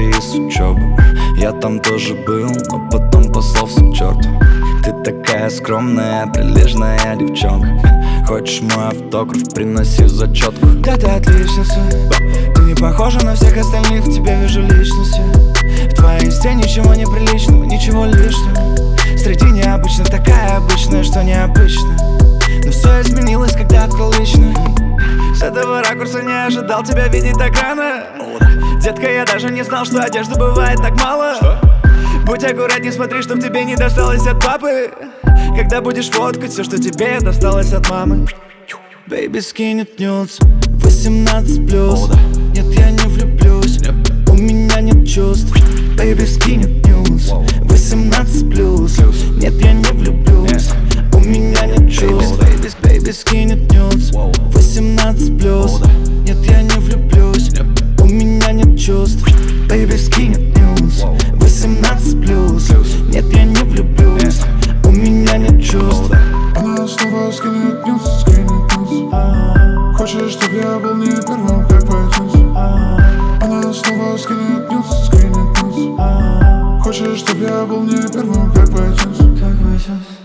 и с учебы. Я там тоже был, но потом послался к черту. Ты такая скромная, прилежная девчонка. Хочешь мой автограф, приноси зачетку. Да ты отличница, ты не похожа на всех остальных, в тебе вижу личности. В твоей инсте ничего неприличного, ничего лишнего. Среди необычных такая обычная, что необычно. Но все изменилось, когда открыл личное. С этого ракурса не ожидал тебя видеть так рано. Детка, я даже не знал, что одежды бывает так мало. Будь аккуратней, смотри, чтоб тебе не досталось от папы. Когда будешь фоткать все, что тебе досталось от мамы. Бэйби скинет нюдс 18+. Нет, я не влюблюсь, у меня нет чувств. Бэйби скинет нюдс 18+. Нет, я не влюблюсь, у меня нет чувств. Бэйби скинет нюдс 18+. Нет, я не влюблюсь, у меня нет чувств. Бэйби скинет нюдс 18+. Нет, я не влюблюсь, у меня нет чувств. Она снова скинет нюдс, скинет нюдс. Хочешь, чтоб я был не первым, как в iTunes? Она снова скинет нюдс, скинет нюдс. Хочешь, чтоб я был не первым, как в iTunes?